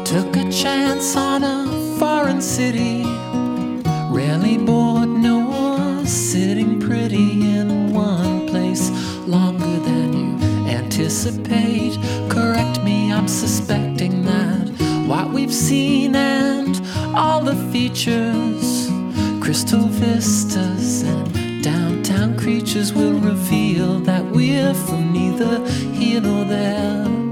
Took a chance on a foreign city, rarely bored nor sitting pretty in one place longer than you anticipate. Correct me, I'm suspecting that what we've seen and all the features, crystal vistas and downtown creatures, will reveal that we're from neither here nor there.